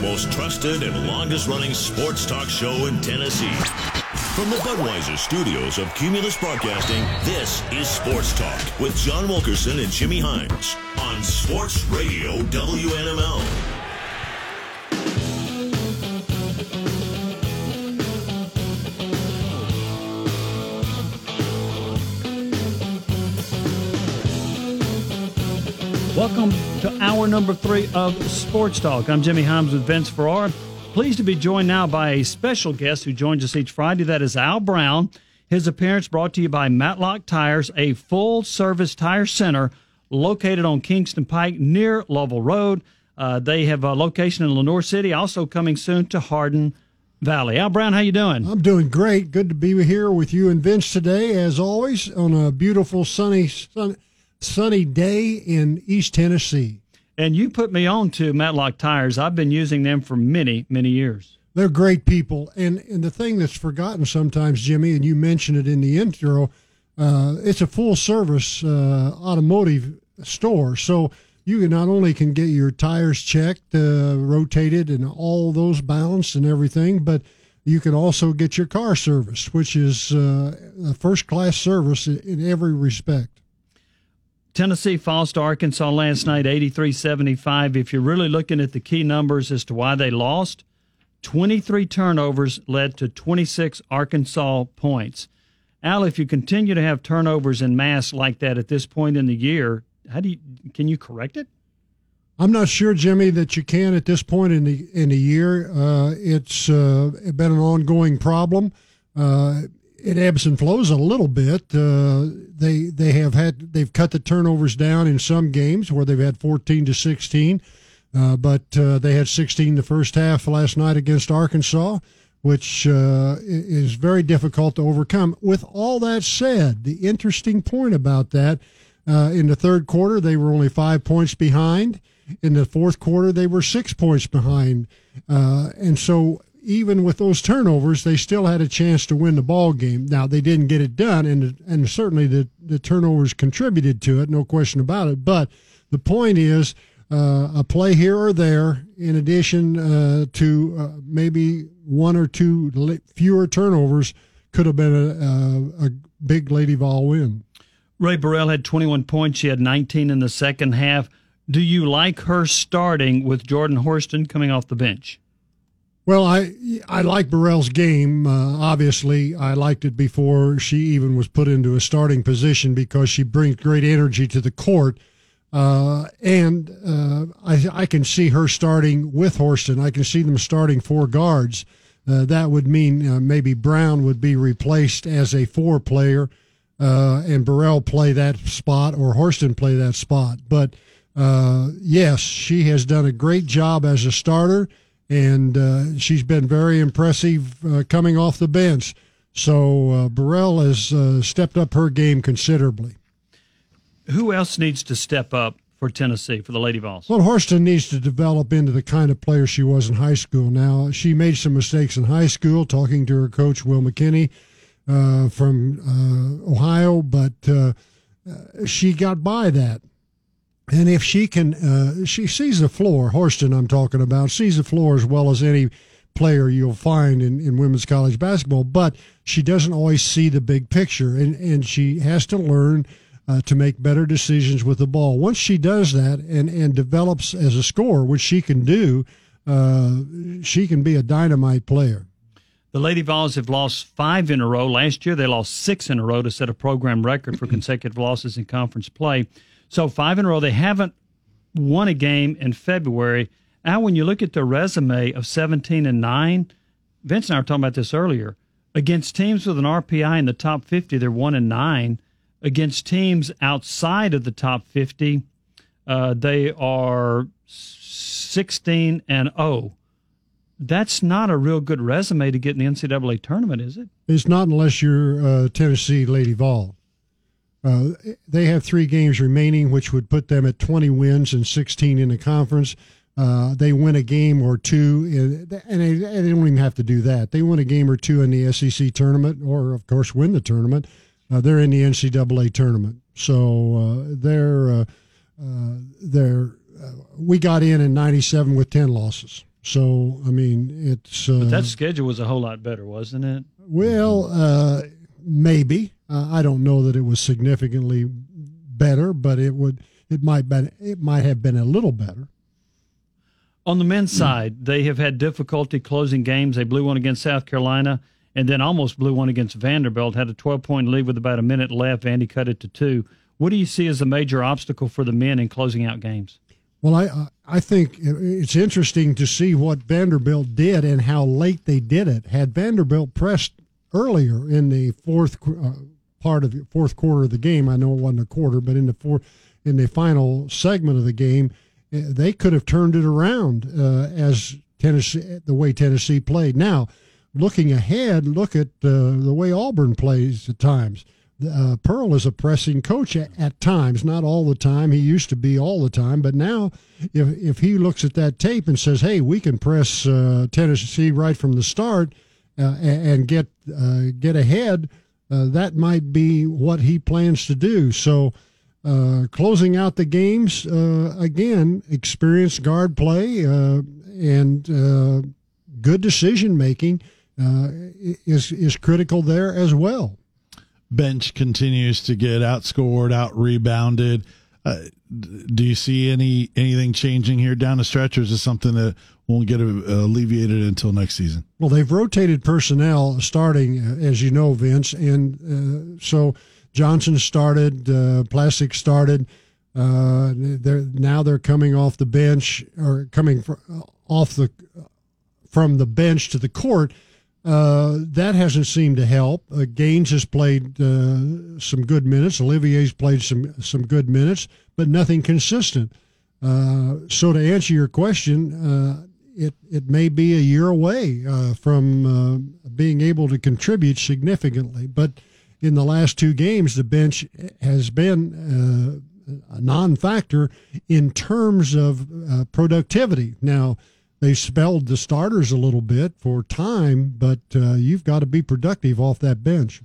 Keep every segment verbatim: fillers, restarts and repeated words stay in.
most trusted and longest-running sports talk show in Tennessee. From the Budweiser studios of Cumulus Broadcasting, this is Sports Talk with John Wilkerson and Jimmy Hines on Sports Radio W N M L. Welcome to hour number three of Sports Talk. I'm Jimmy Hines with Vince Ferrara. Pleased to be joined now by a special guest who joins us each Friday. That is Al Brown. His appearance brought to you by Matlock Tires, a full-service tire center located on Kingston Pike near Lovell Road. Uh, they have a location in Lenoir City, also coming soon to Hardin Valley. Al Brown, how you doing? I'm doing great. Good to be here with you and Vince today, as always, on a beautiful sunny sun, sunny day in East Tennessee. And you put me on to Matlock Tires. I've been using them for many, many years. They're great people. And, and the thing that's forgotten sometimes, Jimmy, and you mentioned it in the intro, uh, it's a full-service uh, automotive store. So you not only can get your tires checked, uh, rotated, and all those balanced and everything, but you can also get your car serviced, which is uh, a first-class service in every respect. Tennessee falls to Arkansas last night, eighty-three seventy-five. If you're really looking at the key numbers as to why they lost, twenty-three turnovers led to twenty-six Arkansas points. Al, if you continue to have turnovers in mass like that at this point in the year, how do you can you correct it? I'm not sure, Jimmy, that you can at this point in the in the year. Uh, it's uh, been an ongoing problem. Uh, It ebbs and flows a little bit. Uh, they they have had they've cut the turnovers down in some games where they've had fourteen to sixteen, uh, but uh, they had sixteen the first half last night against Arkansas, which uh, is very difficult to overcome. With all that said, the interesting point about that, uh, in the third quarter they were only five points behind. In the fourth quarter they were six points behind, uh, and so. Even with those turnovers, they still had a chance to win the ball game. Now, they didn't get it done, and and certainly the, the turnovers contributed to it, no question about it. But the point is, uh, a play here or there, in addition uh, to uh, maybe one or two fewer turnovers, could have been a, a, a big Lady Vol win. Ray Burrell had twenty-one points. She had nineteen in the second half. Do you like her starting with Jordan Horston coming off the bench? Well, I I like Burrell's game. Uh, obviously, I liked it before she even was put into a starting position because she brings great energy to the court. Uh, and uh, I, I can see her starting with Horston. I can see them starting four guards. Uh, that would mean uh, maybe Brown would be replaced as a four player uh, and Burrell play that spot or Horston play that spot. But, uh, yes, she has done a great job as a starter. And uh, she's been very impressive uh, coming off the bench. So uh, Burrell has uh, stepped up her game considerably. Who else needs to step up for Tennessee, for the Lady Vols? Well, Horston needs to develop into the kind of player she was in high school. Now, she made some mistakes in high school, talking to her coach, Will McKinney, uh, from uh, Ohio, but uh, she got by that. And if she can, uh, she sees the floor, Horston I'm talking about, sees the floor as well as any player you'll find in, in women's college basketball, but she doesn't always see the big picture, and, and she has to learn uh, to make better decisions with the ball. Once she does that and, and develops as a scorer, which she can do, uh, she can be a dynamite player. The Lady Vols have lost five in a row. Last year they lost six in a row to set a program record for consecutive losses in conference play. So five in a row. They haven't won a game in February. Now, when you look at their resume of seventeen and nine, Vince and I were talking about this earlier. Against teams with an R P I in the top fifty, they're one and nine. Against teams outside of the top fifty, uh, they are sixteen and oh. That's not a real good resume to get in the N C double A tournament, is it? It's not unless you're uh, Tennessee Lady Vol. Uh, they have three games remaining, which would put them at twenty wins and sixteen in the conference. Uh, they win a game or two, in, and they, they don't even have to do that. They win a game or two in the S E C tournament, or, of course, win the tournament. Uh, they're in the N C double A tournament. So uh, they're, uh, uh, they're, uh, we got in in ninety-seven with ten losses. So, I mean, it's... Uh, but that schedule was a whole lot better, wasn't it? Well, uh, maybe. Uh, I don't know that it was significantly better, but it would. It might been. It might have been a little better. On the men's side, they have had difficulty closing games. They blew one against South Carolina and then almost blew one against Vanderbilt, had a twelve-point lead with about a minute left. Vandy cut it to two. What do you see as the major obstacle for the men in closing out games? Well, I I think it's interesting to see what Vanderbilt did and how late they did it. Had Vanderbilt pressed earlier in the fourth uh, part of the fourth quarter of the game, I know it wasn't a quarter, but in the four, in the final segment of the game, they could have turned it around uh, as Tennessee, the way Tennessee played. Now, looking ahead, look at uh, the way Auburn plays at times. Uh, Pearl is a pressing coach at, at times, not all the time. He used to be all the time, but now if if he looks at that tape and says, hey, we can press uh, Tennessee right from the start uh, and, and get uh, get ahead, uh, that might be what he plans to do. So uh, closing out the games, uh, again, experienced guard play uh, and uh, good decision-making uh, is is critical there as well. Bench continues to get outscored, out-rebounded. Uh, do you see any anything changing here down the stretch, or is this something that won't get uh, alleviated until next season? Well, they've rotated personnel starting, uh, as you know, Vince, and uh, so Johnson started, uh, Plastic started. Uh, they're now they're coming off the bench or coming fr- off the from the bench to the court. Uh, that hasn't seemed to help. Uh, Gaines has played uh, some good minutes. Olivier's played some some good minutes, but nothing consistent. Uh, so to answer your question, uh, it it may be a year away uh, from uh, being able to contribute significantly. But in the last two games, the bench has been uh, a non-factor in terms of uh, productivity. Now, they spelled the starters a little bit for time, but uh, you've got to be productive off that bench.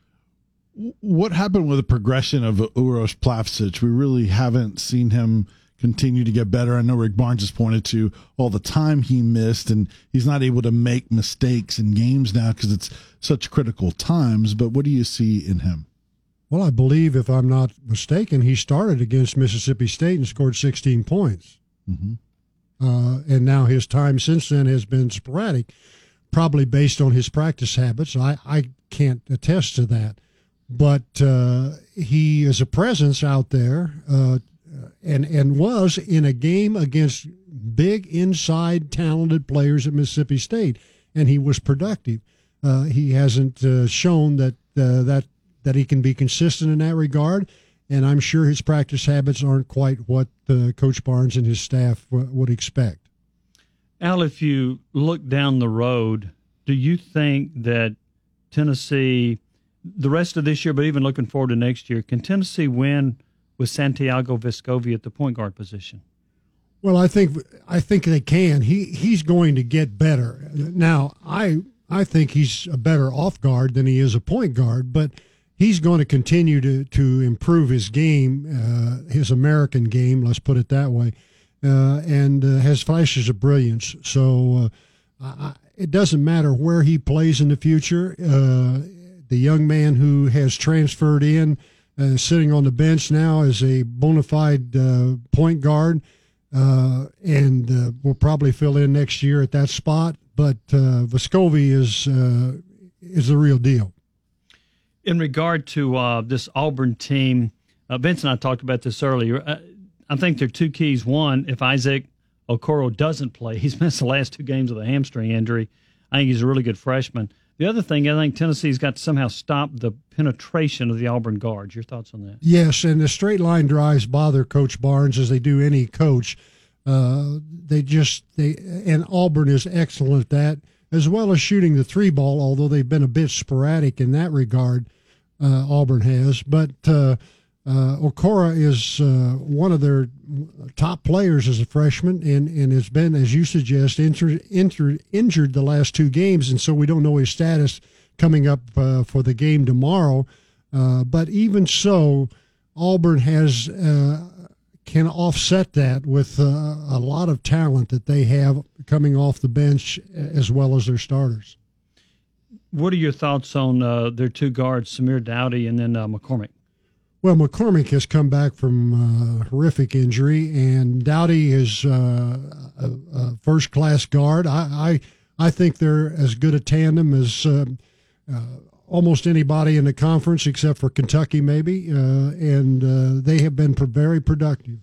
What happened with the progression of Uros Plavsic? We really haven't seen him continue to get better. I know Rick Barnes has pointed to all the time he missed, and he's not able to make mistakes in games now because it's such critical times. But what do you see in him? Well, I believe, if I'm not mistaken, he started against Mississippi State and scored sixteen points. Mm-hmm. Uh, and now his time since then has been sporadic, probably based on his practice habits. I, I can't attest to that. But uh, he is a presence out there uh, and, and was in a game against big inside talented players at Mississippi State, and he was productive. Uh, he hasn't uh, shown that, uh, that, that he can be consistent in that regard. And I'm sure his practice habits aren't quite what uh, Coach Barnes and his staff w- would expect. Al, if you look down the road, do you think that Tennessee, the rest of this year, but even looking forward to next year, can Tennessee win with Santiago Vescovi at the point guard position? Well, I think I think they can. He he's going to get better. Now, I I think he's a better off guard than he is a point guard, but he's going to continue to, to improve his game, uh, his American game, let's put it that way, uh, and uh, has flashes of brilliance. So uh, I, it doesn't matter where he plays in the future. Uh, the young man who has transferred in, uh, sitting on the bench now as a bona fide uh, point guard, uh, and uh, will probably fill in next year at that spot. But uh, Vescovi is uh, is the real deal. In regard to uh, this Auburn team, uh, Vince and I talked about this earlier. Uh, I think there are two keys. One, if Isaac Okoro doesn't play, he's missed the last two games with a hamstring injury. I think he's a really good freshman. The other thing, I think Tennessee's got to somehow stop the penetration of the Auburn guards. Your thoughts on that? Yes, and the straight line drives bother Coach Barnes as they do any coach. Uh, they just they and Auburn is excellent at that, as well as shooting the three ball, although they've been a bit sporadic in that regard, uh, Auburn has. But uh, uh, Okoro is uh, one of their top players as a freshman and, and has been, as you suggest, injured, injured, injured the last two games, and so we don't know his status coming up uh, for the game tomorrow. Uh, but even so, Auburn has uh, can offset that with uh, a lot of talent that they have coming off the bench as well as their starters. What are your thoughts on uh, their two guards, Samir Dowdy and then uh, McCormick? Well, McCormick has come back from a horrific injury, and Dowdy is uh, a, a first-class guard. I, I I think they're as good a tandem as uh, uh, almost anybody in the conference except for Kentucky maybe, uh, and uh, they have been very productive.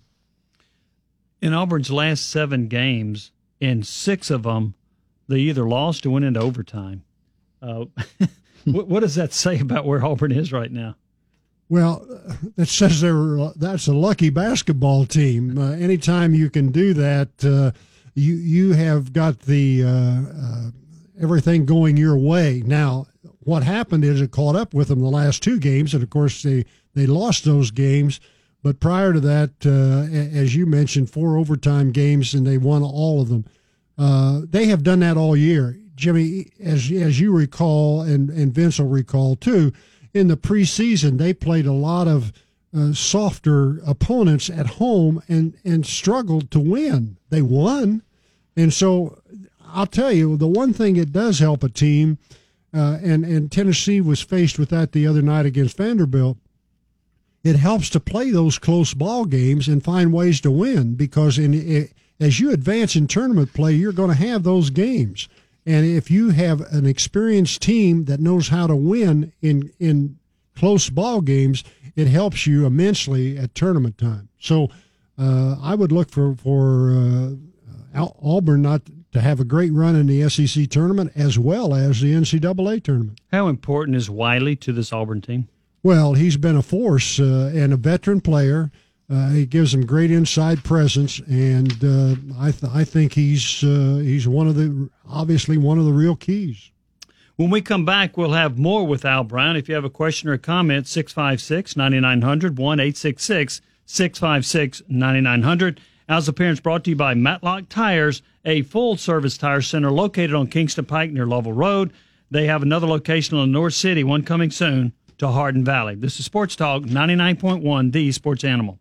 In Auburn's last seven games, in six of them, they either lost or went into overtime. Uh, what, what does that say about where Auburn is right now? Well, that says they're that's a lucky basketball team. Uh, anytime you can do that, uh, you you have got the uh, uh, everything going your way. Now, what happened is it caught up with them the last two games, and of course they they lost those games. But prior to that, uh, as you mentioned, four overtime games, and they won all of them. Uh, they have done that all year, Jimmy. As as you recall, and and Vince will recall too. In the preseason, they played a lot of uh, softer opponents at home and, and struggled to win. They won. And so I'll tell you, the one thing it does help a team, uh, and, and Tennessee was faced with that the other night against Vanderbilt, it helps to play those close ball games and find ways to win because in, it, as you advance in tournament play, you're going to have those games. And if you have an experienced team that knows how to win in in close ball games, it helps you immensely at tournament time. So uh, I would look for for uh, Auburn not to have a great run in the S E C tournament as well as the N C double A tournament. How important is Wiley to this Auburn team? Well, he's been a force uh, and a veteran player. Uh, he gives them great inside presence, and uh, I th- I think he's uh, he's one of the obviously one of the real keys. When we come back, we'll have more with Al Brown. If you have a question or a comment, six five six, nine nine zero zero, one eight six six, six five six, nine nine zero zero. Al's Appearance brought to you by Matlock Tires, a full-service tire center located on Kingston Pike near Lovell Road. They have another location in North City, one coming soon to Hardin Valley. This is Sports Talk ninety-nine point one, the Sports Animal.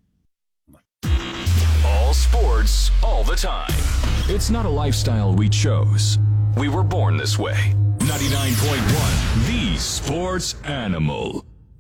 All sports, all the time. It's not a lifestyle we chose. We were born this way. ninety-nine point one, the Sports Animal.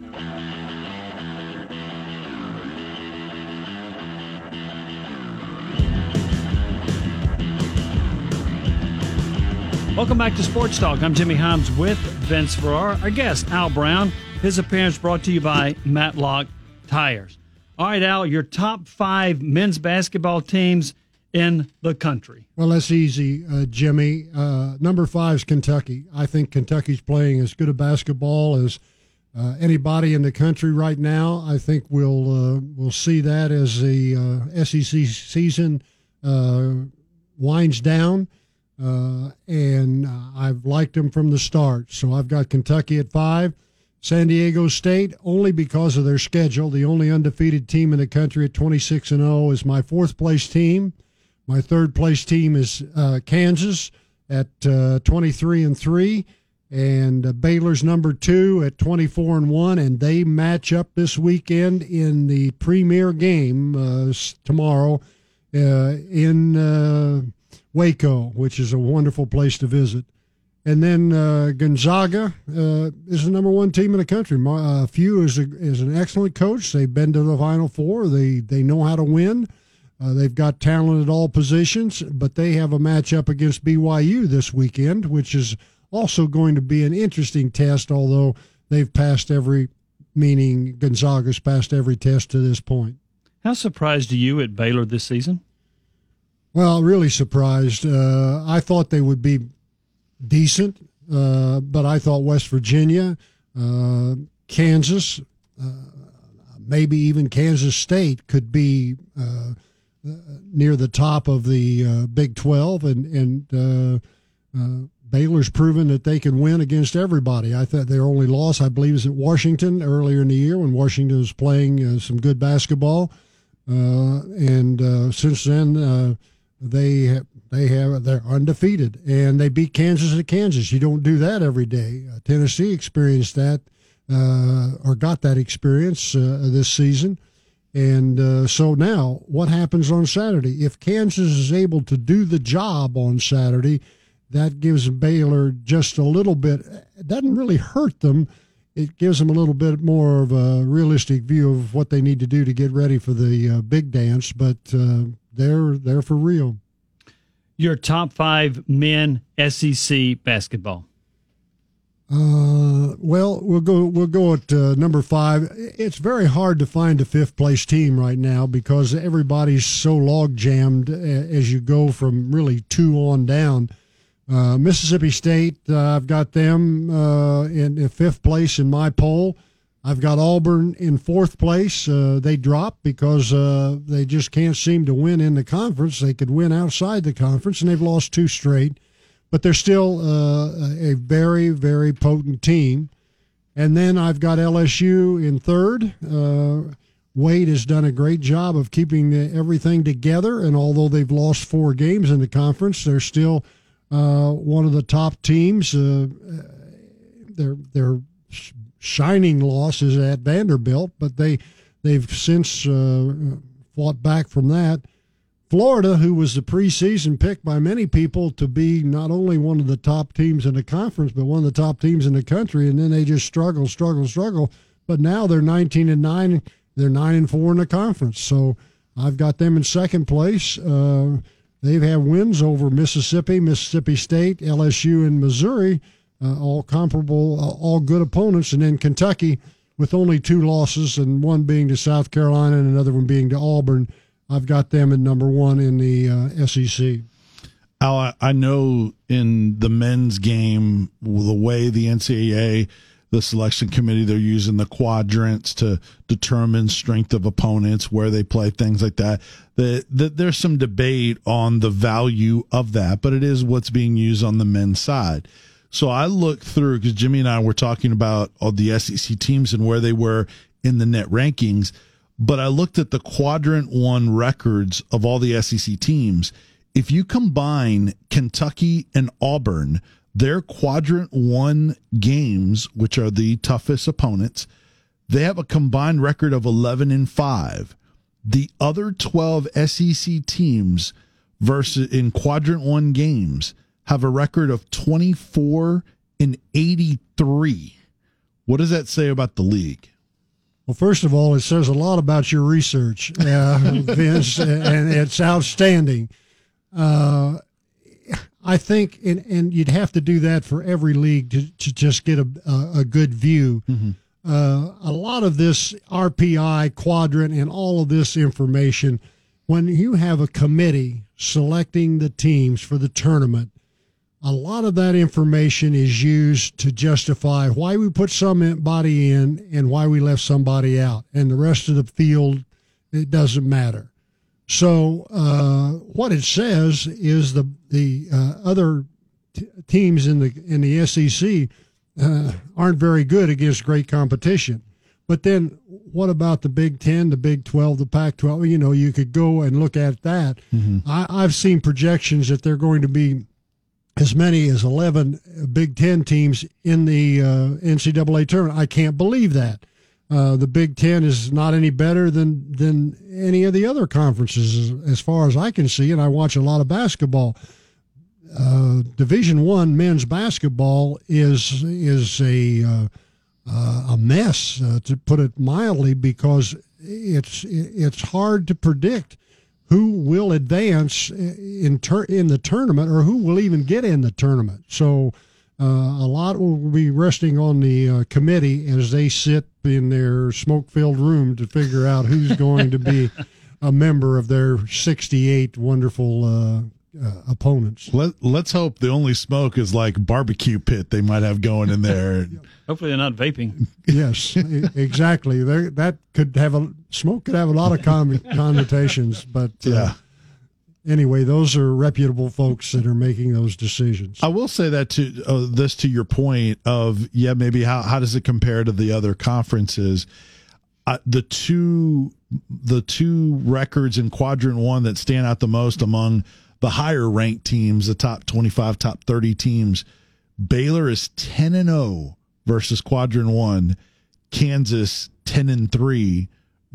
Welcome back to Sports Talk. I'm Jimmy Himes with Vince Ferrara. Our guest, Al Brown. His appearance brought to you by Matlock Tires. All right, Al, your top five men's basketball teams in the country. Well, that's easy, uh, Jimmy. Uh, number five is Kentucky. I think Kentucky's playing as good a basketball as uh, anybody in the country right now. I think we'll uh, we'll see that as the uh, S E C season uh, winds down. Uh, and uh, I've liked them from the start. So I've got Kentucky at five. San Diego State, only because of their schedule, the only undefeated team in the country at twenty-six and oh, is my fourth-place team. My third-place team is uh, Kansas at uh, twenty-three and three, and uh, Baylor's number two at twenty-four and one, and they match up this weekend in the premier game uh, tomorrow uh, in uh, Waco, which is a wonderful place to visit. And then uh, Gonzaga uh, is the number one team in the country. Uh, Few is, a, is an excellent coach. They've been to the Final Four. They they know how to win. Uh, they've got talent at all positions, but they have a matchup against B Y U this weekend, which is also going to be an interesting test, although they've passed every, meaning Gonzaga's passed every test to this point. How surprised are you at Baylor this season? Well, really surprised. Uh, I thought they would be decent, uh, but I thought West Virginia, uh, Kansas, uh, maybe even Kansas State could be uh, near the top of the uh, Big twelve, and, and uh, uh, Baylor's proven that they can win against everybody. I thought their only loss, I believe, is at Washington earlier in the year when Washington was playing uh, some good basketball, uh, and uh, since then uh, they have They have they're undefeated, and they beat Kansas at Kansas. You don't do that every day. Uh, Tennessee experienced that, uh, or got that experience uh, this season, And uh, so now, what happens on Saturday? If Kansas is able to do the job on Saturday, that gives Baylor just a little bit. It doesn't really hurt them. It gives them a little bit more of a realistic view of what they need to do to get ready for the uh, big dance. But uh, they're they're for real. Your top five men S E C basketball. Uh, well, we'll go. We'll go at uh, number five. It's very hard to find a fifth place team right now because everybody's so log jammed as you go from really two on down. Uh, Mississippi State, uh, I've got them uh, in, in fifth place in my poll. I've got Auburn in fourth place. Uh, they dropped because uh, they just can't seem to win in the conference. They could win outside the conference, and they've lost two straight. But they're still uh, a very, very potent team. And then I've got L S U in third. Uh, Wade has done a great job of keeping everything together, and although they've lost four games in the conference, they're still uh, one of the top teams. Uh, their their shining loss is at Vanderbilt, but they, they've since uh, fought back from that. Florida, who was the preseason pick by many people to be not only one of the top teams in the conference, but one of the top teams in the country, and then they just struggle, struggle, struggle. But now they're nineteen and nine, they're nine and four in the conference. So I've got them in second place. Uh, they've had wins over Mississippi, Mississippi State, L S U, and Missouri, uh, all comparable, uh, all good opponents. And then Kentucky, with only two losses, and one being to South Carolina and another one being to Auburn. I've got them at number one in the uh, S E C. Al, I know in the men's game, the way the N C double A, the selection committee, they're using the quadrants to determine strength of opponents, where they play, things like that. The, the, there's some debate on the value of that, but it is what's being used on the men's side. So I looked through, because Jimmy and I were talking about all the S E C teams and where they were in the net rankings. But I looked at the quadrant one records of all the S E C teams. If you combine Kentucky and Auburn, their quadrant one games, which are the toughest opponents, they have a combined record of eleven and five. The other twelve S E C teams versus in quadrant one games have a record of twenty-four and eighty-three. What does that say about the league? Well, first of all, it says a lot about your research, uh, Vince, and it's outstanding. Uh, I think, and, and you'd have to do that for every league to, to just get a, a, a good view. Mm-hmm. Uh, a lot of this R P I quadrant and all of this information, when you have a committee selecting the teams for the tournament, a lot of that information is used to justify why we put somebody in and why we left somebody out. And the rest of the field, it doesn't matter. So uh, what it says is the the uh, other t- teams in the in the S E C uh, aren't very good against great competition. But then what about the Big Ten, the Big twelve, the Pac twelve? You know, you could go and look at that. Mm-hmm. I, I've seen projections that they're going to be as many as eleven Big Ten teams in the uh, N C double A tournament. I can't believe that. Uh, the Big Ten is not any better than than any of the other conferences, as, as far as I can see, and I watch a lot of basketball. Uh, Division One men's basketball is is a uh, uh, a mess, uh, to put it mildly, because it's it's hard to predict who will advance in ter- in the tournament or who will even get in the tournament. So uh, a lot will be resting on the uh, committee as they sit in their smoke-filled room to figure out who's going to be a member of their sixty-eight wonderful uh, uh, opponents. Let, let's hope the only smoke is like barbecue pit they might have going in there. Hopefully they're not vaping. Yes, exactly. There, that could have a smoke could have a lot of con- connotations, but uh, yeah. Anyway, those are reputable folks that are making those decisions. I will say that to uh, this to your point of yeah, maybe how how does it compare to the other conferences? Uh, the two the two records in quadrant one that stand out the most among the higher ranked teams, the top twenty-five, top thirty teams, Baylor is ten and oh versus quadrant one, Kansas ten and three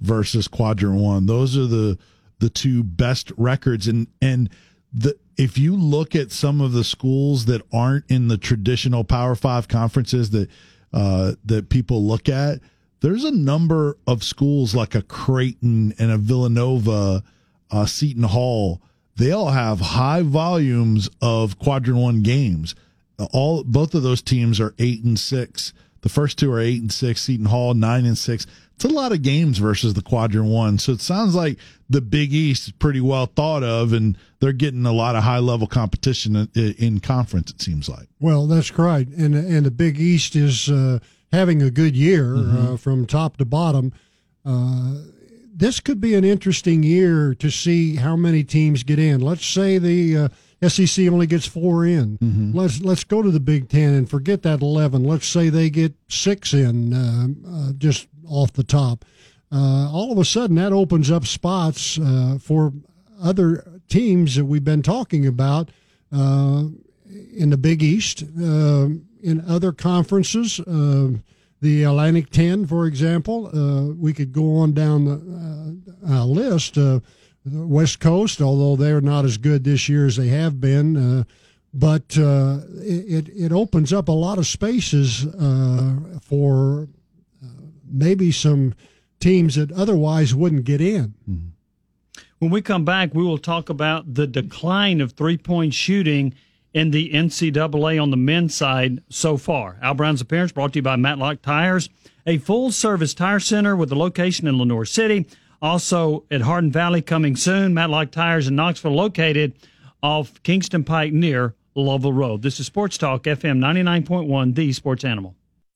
versus Quadrant One. Those are the the two best records. And and the if you look at some of the schools that aren't in the traditional Power Five conferences that uh, that people look at, there's a number of schools like a Creighton and a Villanova, uh, Seton Hall. They all have high volumes of Quadrant One games. All both of those teams are eight and six. The first two are eight and six. Seton Hall nine and six. It's a lot of games versus the Quadrant One. So it sounds like the Big East is pretty well thought of, and they're getting a lot of high level competition in, in conference. It seems like. Well, that's correct, and and the Big East is uh, having a good year mm-hmm. uh, from top to bottom. Uh, this could be an interesting year to see how many teams get in. Let's say the uh, S E C only gets four in. Mm-hmm. Let's let's go to the Big Ten and forget that eleven. Let's say they get six in, uh, uh, just off the top. Uh, all of a sudden, that opens up spots uh, for other teams that we've been talking about uh, in the Big East, uh, in other conferences. Uh, the Atlantic ten, for example. Uh, we could go on down the uh, uh, list. Uh, the West Coast, although they're not as good this year as they have been, uh, but uh, it it opens up a lot of spaces uh, for uh, maybe some teams that otherwise wouldn't get in. Mm-hmm. When we come back, we will talk about the decline of three-point shooting in the N C double A on the men's side so far. Al Brown's Appearance brought to you by Matlock Tires, a full-service tire center with a location in Lenoir City. Also at Hardin Valley coming soon. Matlock Tires in Knoxville, located off Kingston Pike near Lovell Road. This is Sports Talk, F M ninety-nine point one, the Sports Animal.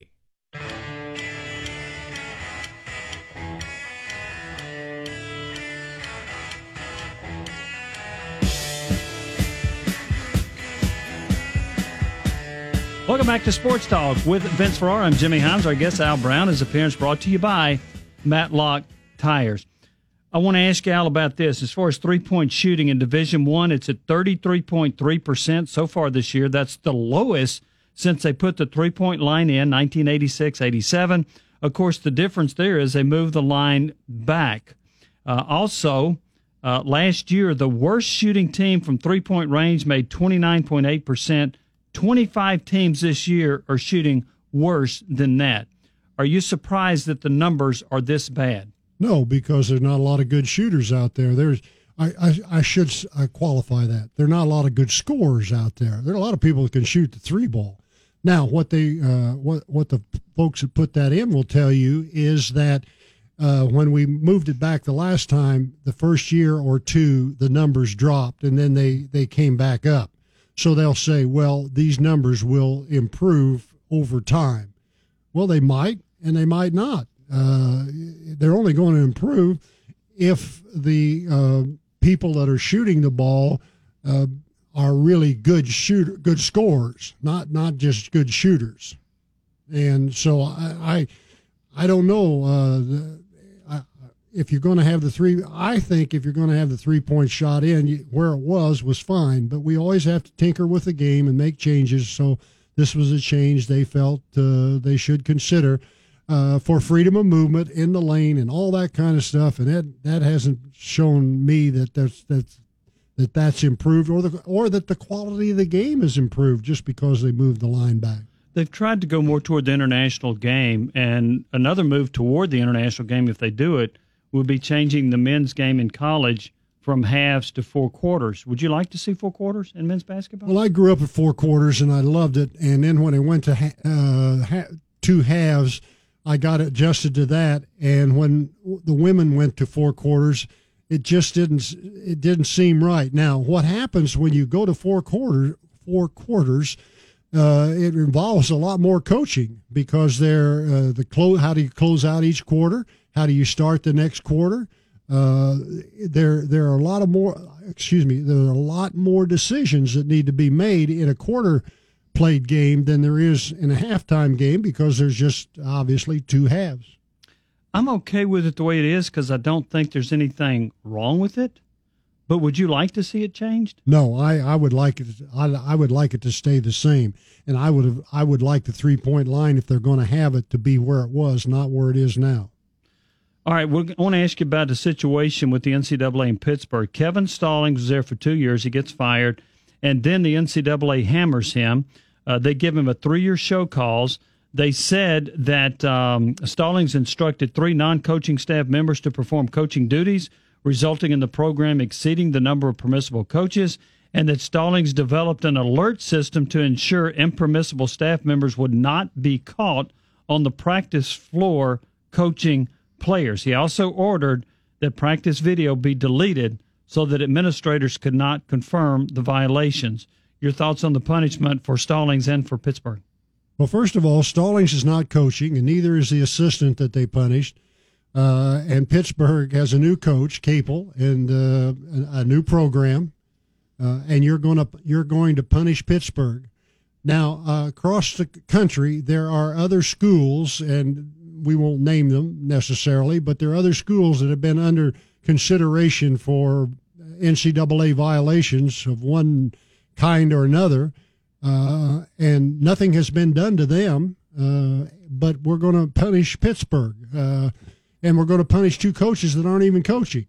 Welcome back to Sports Talk with Vince Ferrara. I'm Jimmy Hines. Our guest, Al Brown. His appearance brought to you by Matlock Tires. I want to ask you, Al, about this. As far as three-point shooting in Division One, it's at thirty-three point three percent so far this year. That's the lowest since they put the three-point line in, nineteen eighty-six eighty-seven. Of course, the difference there is they moved the line back. Uh, also, uh, last year, the worst shooting team from three-point range made twenty-nine point eight percent. twenty-five teams this year are shooting worse than that. Are you surprised that the numbers are this bad? No, because there's not a lot of good shooters out there. There's, I, I, I should I qualify that. There are not a lot of good scorers out there. There are a lot of people that can shoot the three ball. Now, what they, uh, what what the folks who put that in will tell you is that uh, when we moved it back the last time, the first year or two, the numbers dropped, and then they, they came back up. So they'll say, well, these numbers will improve over time. Well, they might, and they might not. Uh, they're only going to improve if the uh, people that are shooting the ball uh, are really good shooter, good scorers, not not just good shooters. And so I I, I don't know uh, the, I, if you're going to have the three. I think if you're going to have the three point shot in, you, where it was was fine. But we always have to tinker with the game and make changes. So this was a change they felt uh, they should consider. Uh, for freedom of movement in the lane and all that kind of stuff, and that, that hasn't shown me that that's, that's that that's improved, or the or that the quality of the game has improved just because they moved the line back. They've tried to go more toward the international game, and another move toward the international game, if they do it, would be changing the men's game in college from halves to four quarters. Would you like to see four quarters in men's basketball? Well, I grew up at four quarters, and I loved it. And then when I went to ha- uh, ha- two halves, I got adjusted to that, and when the women went to four quarters, it just didn't it didn't seem right. Now, what happens when you go to four quarter four quarters? Uh, it involves a lot more coaching because they're uh, the close. How do you close out each quarter? How do you start the next quarter? Uh, there there are a lot of more. Excuse me. There are a lot more decisions that need to be made in a quarter played game than there is in a halftime game because there's just obviously two halves. I'm okay with it the way it is because I don't think there's anything wrong with it. But would you like to see it changed? No, I, I would like it. I, I would like it to stay the same, and I would have. I would like the three point line if they're going to have it to be where it was, not where it is now. All right, we're, I want to ask you about the situation with the N C double A in Pittsburgh. Kevin Stallings was there for two years. He gets fired, and then the N C double A hammers him. Uh, they give him a three-year show cause. They said that um, Stallings instructed three non-coaching staff members to perform coaching duties, resulting in the program exceeding the number of permissible coaches, and that Stallings developed an alert system to ensure impermissible staff members would not be caught on the practice floor coaching players. He also ordered that practice video be deleted so that administrators could not confirm the violations. Your thoughts on the punishment for Stallings and for Pittsburgh? Well, first of all, Stallings is not coaching, and neither is the assistant that they punished. Uh, and Pittsburgh has a new coach, Capel, and uh, a, a new program. Uh, and you're going to you're going to punish Pittsburgh. Now, uh, across the country, there are other schools, and we won't name them necessarily, but there are other schools that have been under consideration for N C double A violations of one kind or another. Uh, and nothing has been done to them, uh, but we're going to punish Pittsburgh, uh, and we're going to punish two coaches that aren't even coaching.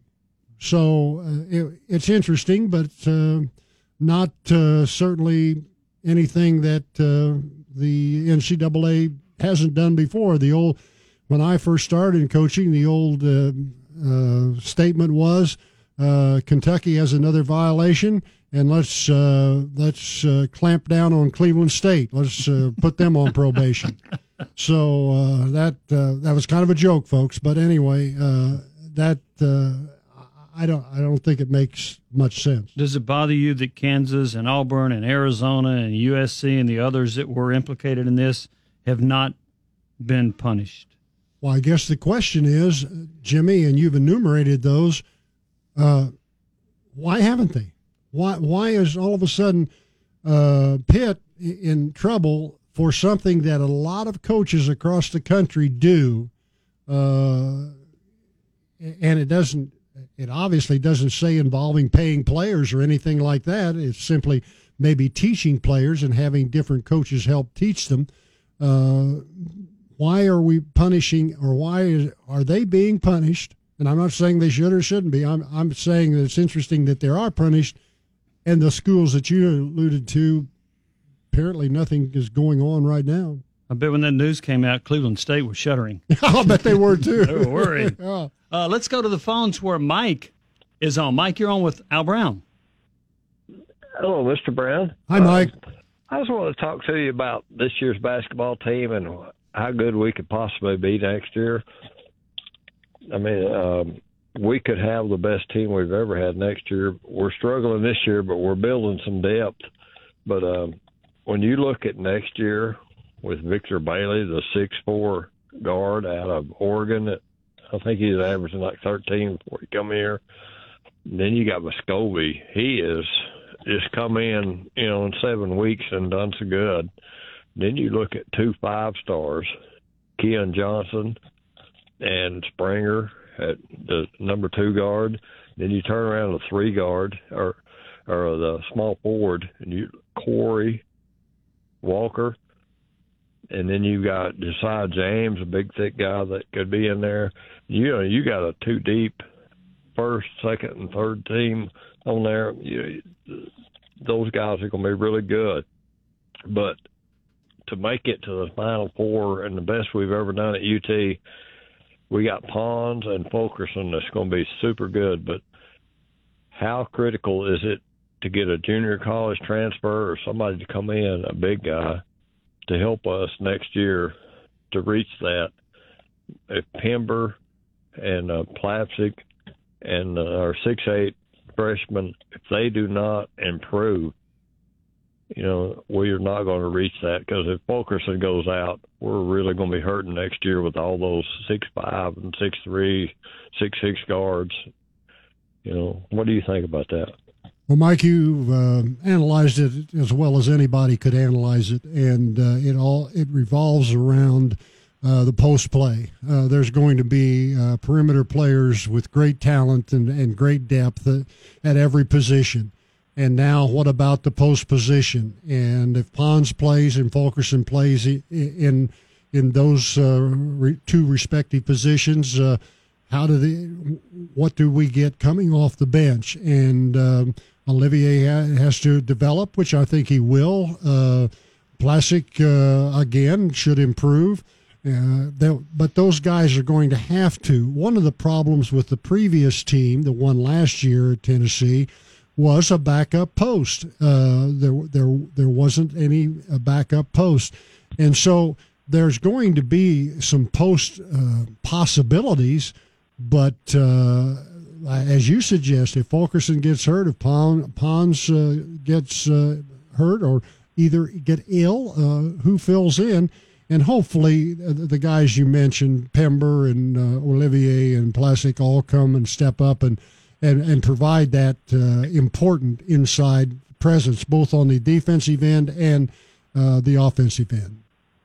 So uh, it, it's interesting, but uh, not uh, certainly anything that uh, the N C double A hasn't done before. The old, when I first started in coaching, the old uh, uh, statement was, uh, Kentucky has another violation, and let's uh, let's uh, clamp down on Cleveland State. Let's uh, put them on probation. So uh, that uh, that was kind of a joke, folks. But anyway, uh, that uh, I don't I don't think it makes much sense. Does it bother you that Kansas and Auburn and Arizona and U S C and the others that were implicated in this have not been punished? Well, I guess the question is, Jimmy, and you've enumerated those. Uh, why haven't they? Why why is all of a sudden uh, Pitt in trouble for something that a lot of coaches across the country do, uh, and it doesn't. It obviously doesn't say involving paying players or anything like that. It's simply maybe teaching players and having different coaches help teach them. Uh, why are we punishing, or why is, are they being punished? And I'm not saying they should or shouldn't be. I'm I'm saying that it's interesting that they are punished. And the schools that you alluded to, apparently nothing is going on right now. I bet when that news came out, Cleveland State was shuddering. I bet they were, too. They were worried. Yeah. Uh, let's go to the phones where Mike is on. Mike, you're on with Al Brown. Hello, Mister Brown. Hi, Mike. Uh, I just want to talk to you about this year's basketball team and how good we could possibly be next year. I mean, um, we could have the best team we've ever had next year. We're struggling this year, but we're building some depth. But um, when you look at next year with Victor Bailey, the six foot four guard out of Oregon, I think he's averaging like thirteen before he come here. And then you got Muscovy. He is just come in, you know, in seven weeks and done so good. Then you look at two five stars, Keon Johnson and Springer at the number two guard. Then you turn around to three guard or or the small forward, and you Corey Walker, and then you got Josiah James, a big thick guy that could be in there. You know, you got a two deep first, second, and third team on there. You, those guys are going to be really good, but to make it to the Final Four and the best we've ever done at U T, we got Pons and Fulkerson that's going to be super good, but how critical is it to get a junior college transfer or somebody to come in, a big guy, to help us next year to reach that? If Pember and uh, Plapsick and uh, our six eight freshmen, if they do not improve, you know, we are not going to reach that, because if Fulkerson goes out, we're really going to be hurting next year with all those six five and six three, six six guards. You know, what do you think about that? Well, Mike, you've uh, analyzed it as well as anybody could analyze it, and uh, it all it revolves around uh, the post play. Uh, there's going to be uh, perimeter players with great talent and, and great depth at, at every position. And now, what about the post position? And if Pons plays and Fulkerson plays in in those uh, re, two respective positions, uh, how do the what do we get coming off the bench? And um, Olivier ha- has to develop, which I think he will. Uh, Plastic, uh, again, should improve. Uh, but those guys are going to have to. One of the problems with the previous team, the one last year at Tennessee, was a backup post. Uh, there, there, there wasn't any uh, backup post. And so there's going to be some post uh, possibilities, but uh, as you suggest, if Fulkerson gets hurt, if Pons, Pons uh, gets uh, hurt, or either get ill, uh, who fills in, and hopefully uh, the guys you mentioned, Pember and uh, Olivier and Plastic, all come and step up and and, and provide that uh, important inside presence, both on the defensive end and uh, the offensive end.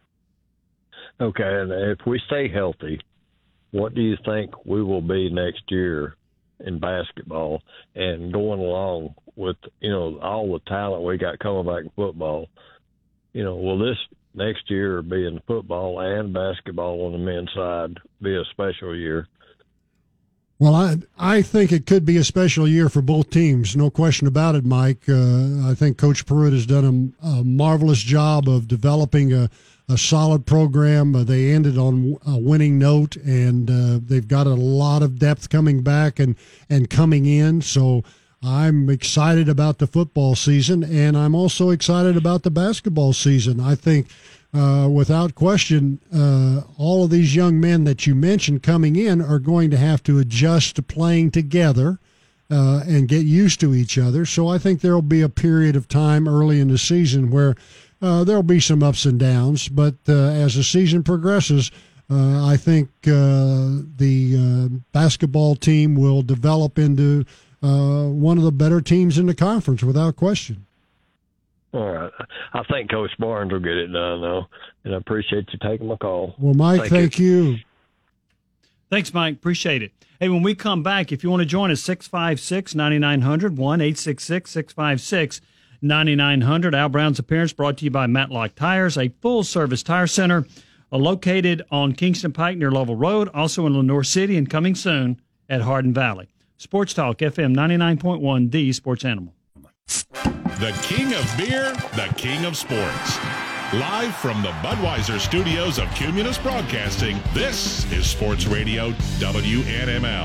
Okay, and if we stay healthy, what do you think we will be next year in basketball, and going along with, you know, all the talent we got coming back in football? You know, will this next year be in football and basketball on the men's side be a special year? Well, I I think it could be a special year for both teams, no question about it, Mike. Uh, I think Coach Pruitt has done a, a marvelous job of developing a, a solid program. Uh, they ended on a winning note, and uh, they've got a lot of depth coming back and, and coming in. So I'm excited about the football season, and I'm also excited about the basketball season. I think, uh, without question, uh, all of these young men that you mentioned coming in are going to have to adjust to playing together uh, and get used to each other. So I think there will be a period of time early in the season where uh, there will be some ups and downs, but uh, as the season progresses, uh, I think uh, the uh, basketball team will develop into Uh, one of the better teams in the conference, without question. All right. I think Coach Barnes will get it done, though, and I appreciate you taking my call. Well, Mike, thank, thank you. you. Thanks, Mike. Appreciate it. Hey, when we come back, if you want to join us, six five six, nine nine zero zero, one eight six six, six five six, nine nine zero zero. Al Brown's Appearance brought to you by Matlock Tires, a full-service tire center uh, located on Kingston Pike near Lovell Road, also in Lenoir City, and coming soon at Hardin Valley. Sports Talk, F M ninety-nine point one, the Sports Animal. The king of beer, the king of sports. Live from the Budweiser studios of Cumulus Broadcasting, this is Sports Radio W N M L.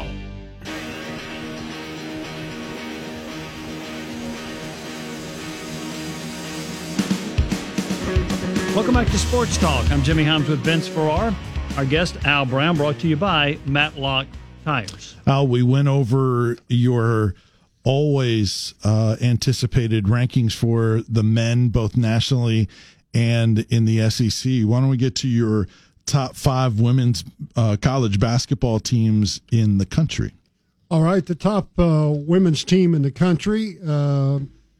Welcome back to Sports Talk. I'm Jimmy Himes with Vince Farrar. Our guest, Al Brown, brought to you by Matlock Tires. Al, we went over your always uh, anticipated rankings for the men, both nationally and in the S E C. Why don't we get to your top five women's uh, college basketball teams in the country? All right, the top uh, women's team in the country uh,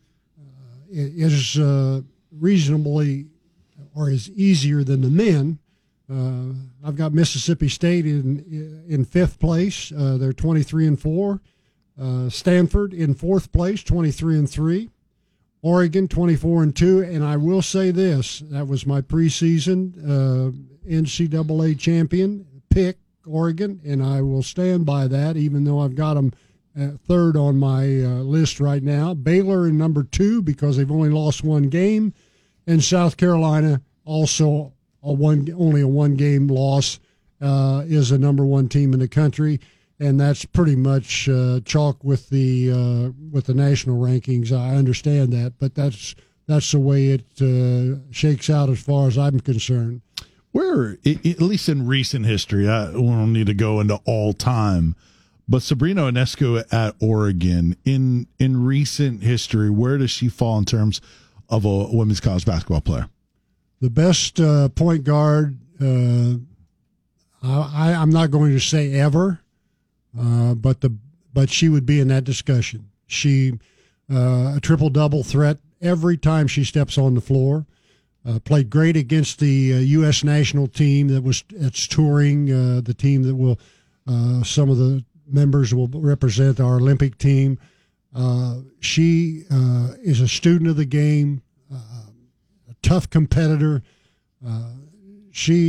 is uh, reasonably, or is easier than the men. Uh, I've got Mississippi State in in fifth place. Uh, they're twenty-three and four. Uh, Stanford in fourth place, twenty-three and three. Oregon twenty-four and two. And I will say this: that was my preseason uh, N C double A champion pick, Oregon, and I will stand by that, even though I've got them uh, third on my uh, list right now. Baylor in number two because they've only lost one game, and South Carolina also. A one, only a one-game loss uh, is the number one team in the country, and that's pretty much uh, chalk with the uh, with the national rankings. I understand that, but that's that's the way it uh, shakes out as far as I'm concerned. Where, at least in recent history, I don't need to go into all time, but Sabrina Ionescu at Oregon, in in recent history, where does she fall in terms of a women's college basketball player? The best uh, point guard, uh, I, I'm not going to say ever, uh, but the but she would be in that discussion. She uh, a triple double threat every time she steps on the floor. Uh, played great against the uh, U S national team that was that's touring, uh, the team that will uh, some of the members will represent our Olympic team. Uh, she uh, is a student of the game. Uh, tough competitor. Uh, she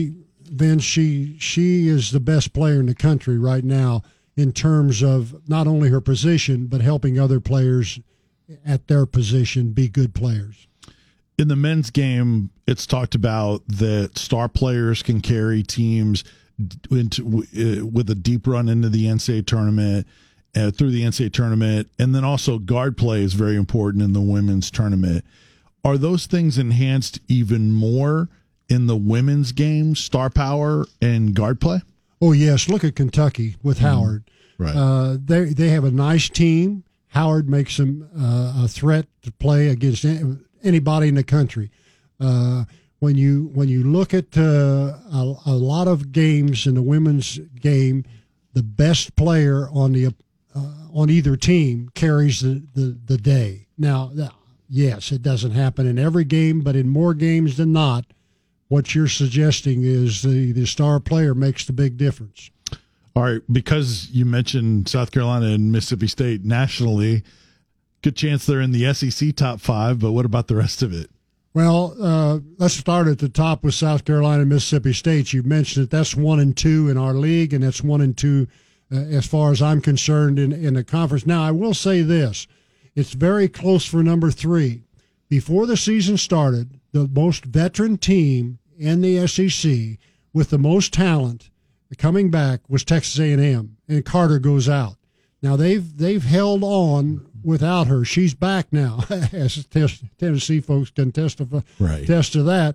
Vince, she she is the best player in the country right now in terms of not only her position, but helping other players at their position be good players. In the men's game, it's talked about that star players can carry teams into, uh, with a deep run into the N C double A tournament, uh, through the N C double A tournament, and then also guard play is very important in the women's tournament. Are those things enhanced even more in the women's game, star power and guard play? Oh, yes. Look at Kentucky with Howard. Mm, right. Uh, they they have a nice team. Howard makes them uh, a threat to play against anybody in the country. Uh, when you when you look at uh, a, a lot of games in the women's game, the best player on the uh, on either team carries the, the, the day. Now, yes, it doesn't happen in every game, but in more games than not, what you're suggesting is the, the star player makes the big difference. All right, because you mentioned South Carolina and Mississippi State nationally, good chance they're in the S E C top five, but what about the rest of it? Well, uh, let's start at the top with South Carolina and Mississippi State. You mentioned that that's one and two in our league, and that's one and two uh, as far as I'm concerned in, in the conference. Now, I will say this. It's very close for number three. Before the season started, the most veteran team in the S E C with the most talent coming back was Texas A and M, and Carter goes out. Now, they've they've held on without her. She's back now, as Tennessee folks can testify, right. test to that.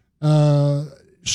Uh,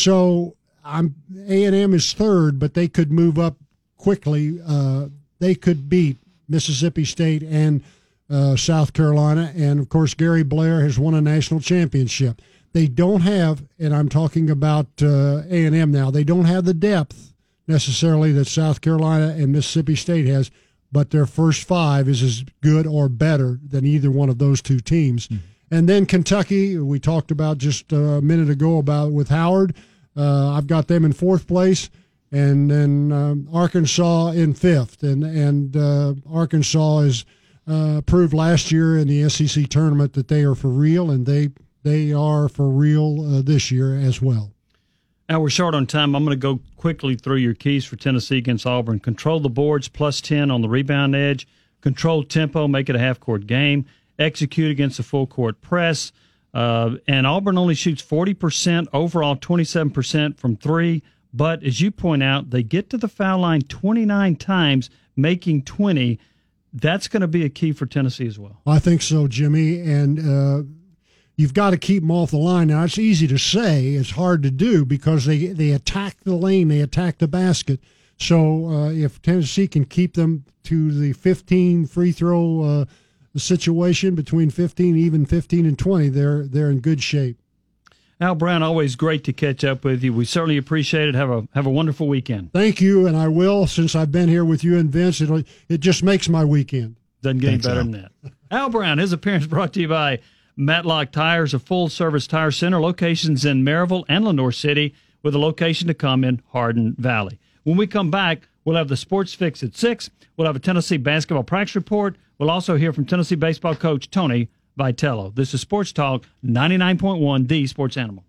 so I'm A and M is third, but they could move up quickly. Uh, they could beat Mississippi State and uh, South Carolina, and, of course, Gary Blair has won a national championship. They don't have, and I'm talking about uh, A and M now, they don't have the depth necessarily that South Carolina and Mississippi State has, but their first five is as good or better than either one of those two teams. Mm-hmm. And then Kentucky, we talked about just a minute ago about with Howard. Uh, I've got them in fourth place, and then um, Arkansas in fifth. And, and uh, Arkansas has uh, proved last year in the S E C tournament that they are for real, and they they are for real uh, this year as well. Now we're short on time. I'm going to go quickly through your keys for Tennessee against Auburn. Control the boards, plus ten on the rebound edge. Control tempo, make it a half-court game. Execute against a full-court press. Uh, and Auburn only shoots forty percent, overall twenty-seven percent from three. But as you point out, they get to the foul line twenty-nine times, making twenty. That's going to be a key for Tennessee as well. I think so, Jimmy. And uh, you've got to keep them off the line. Now, it's easy to say. It's hard to do because they, they attack the lane. They attack the basket. So uh, if Tennessee can keep them to the fifteen free throw uh, situation, between fifteen, even fifteen and twenty, they're they're in good shape. Al Brown, always great to catch up with you. We certainly appreciate it. Have a have a wonderful weekend. Thank you, and I will, since I've been here with you and Vince. It'll, it just makes my weekend. Doesn't get Thanks, any better Al. than that. Al Brown, his appearance brought to you by Matlock Tires, a full-service tire center, locations in Maryville and Lenoir City, with a location to come in Hardin Valley. When we come back, we'll have the Sports Fix at six. We'll have a Tennessee basketball practice report. We'll also hear from Tennessee baseball coach Tony Vitello. This is Sports Talk ninety-nine point one, the Sports Animal.